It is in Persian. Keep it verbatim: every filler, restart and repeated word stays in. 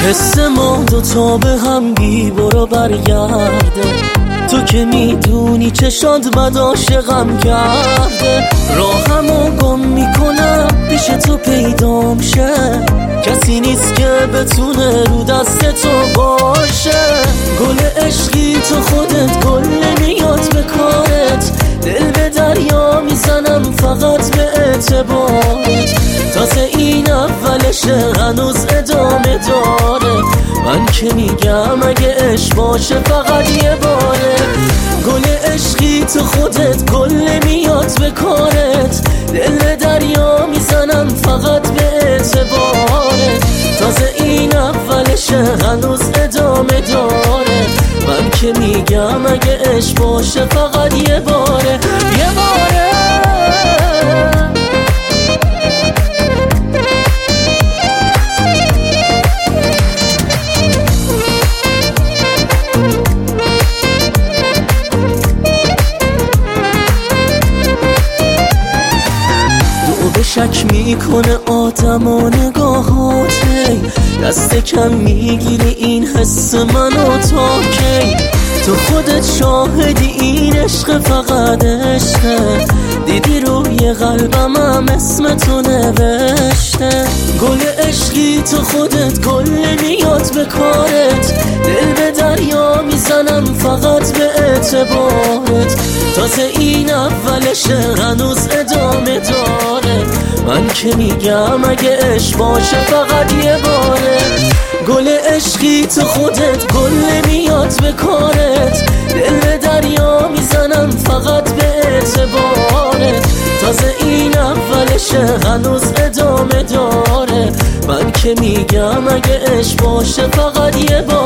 حس ما دوتا به هم بی برو برگرده، تو که میدونی چشات بد عاشقم کرده. راهمو گم میکنم پیش تو پیدام شه، کسی نیست که بتونه رو دست تو باشه. گل عشقی تو خودت گل نمیاد به کارت، دل به دریا میزنم فقط به اعتبارت. تازه این اولشه هنوز ادامه داره، من که میگم اگه عشق باشه فقط یه باره. گل عشقی تو خودت گل نمیاد به کارت، دل به دریا میزنم فقط به اعتبارت. تازه این اولشه هنوز ادامه داره، من که میگم اگه عشق باشه فقط یه باره یه باره. شک میکنه آدم و نگاهاتی، دست کم میگیری این حس منو تا کی. تو خودت شاهدی این عشق فقط عشقه، دیدی روی قلبم هم اسم تو نوشته. گل عشقی تو خودت گل نمیاد به کارت، دل به دریا میزنم فقط به اعتبارت. تازه این اولشه هنوز ادامه داره، من که میگم اگه عشق باشه فقط یه باره. گل عشقی تو خودت گل نمیاد به کارت، دل به دریا میزنم فقط به اعتبارت. تازه این اولشه هنوز ادامه داره، من که میگم اگه عشق باشه فقط یه باره.